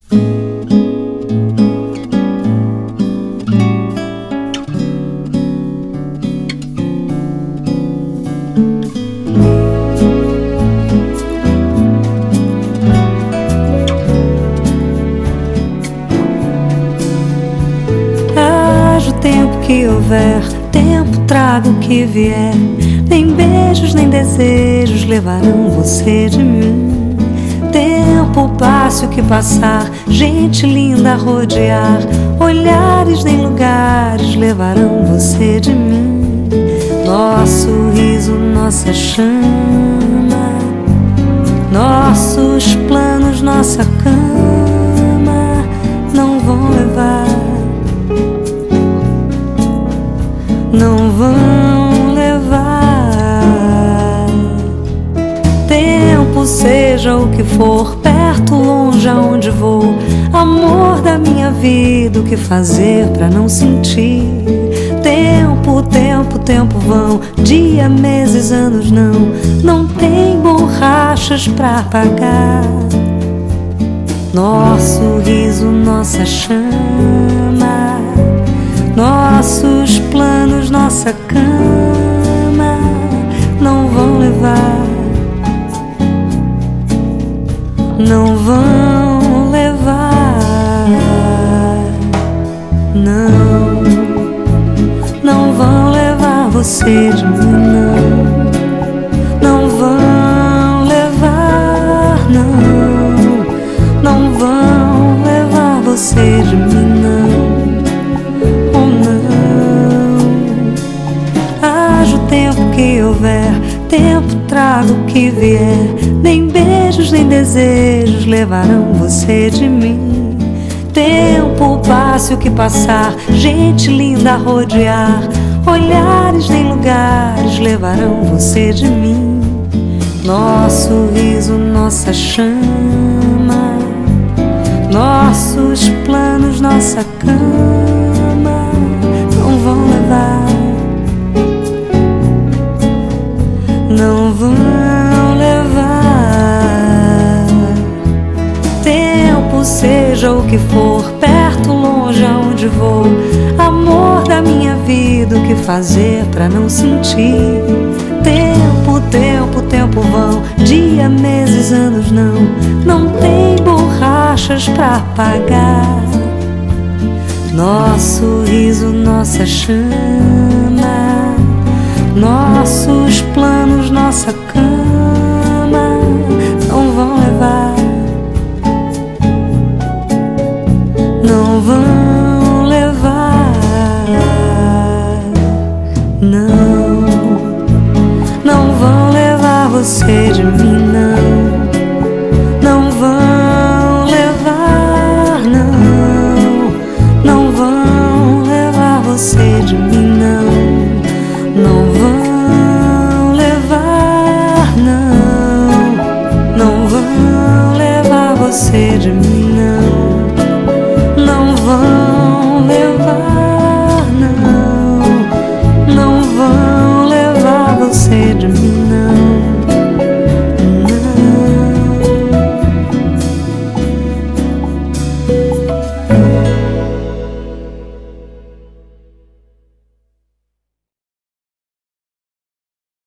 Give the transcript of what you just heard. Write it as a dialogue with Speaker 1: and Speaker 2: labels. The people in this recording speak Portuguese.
Speaker 1: Haja o tempo que houver, tempo traga o que vier. Nem beijos, nem desejos levarão você de mim. Tempo passe o que passar, gente linda a rodear. Olhares nem lugares levarão você de mim. Nosso riso, nossa chama, nossos planos, nossa cama não vão levar, não vão levar. Tempo seja o que for, perto, longe, aonde vou. Amor da minha vida, o que fazer pra não sentir? Tempo, tempo, tempo vão, dia, meses, anos não tem borrachas pra pagar. Nosso riso, nossa chama, nossos planos, nossa cama não vão levar, não vão levar. Não vão levar você de mim, não vão levar, não vão levar você de mim, oh não. Haja o tempo que houver, tempo traga o que vier. Nem beijos, nem desejos levarão você de mim. Tempo passe o que passar, gente linda a rodear. Olhares nem lugares levarão você de mim. Nosso riso, nossa chama, nossos planos, nossa cama não vão levar, não vão levar. Tempo seja o que for, perto, longe, aonde vou. Amor da minha vida, o que fazer pra não sentir? Tempo, tempo, tempo vão, dia, meses, anos não tem borrachas pra pagar. Nosso riso, nossa chama, nossos planos, nossa cama não vão levar, não vão levar. Não vão levar você de mim, não vão levar, não vão levar você de mim, não vão levar, não vão levar você de mim.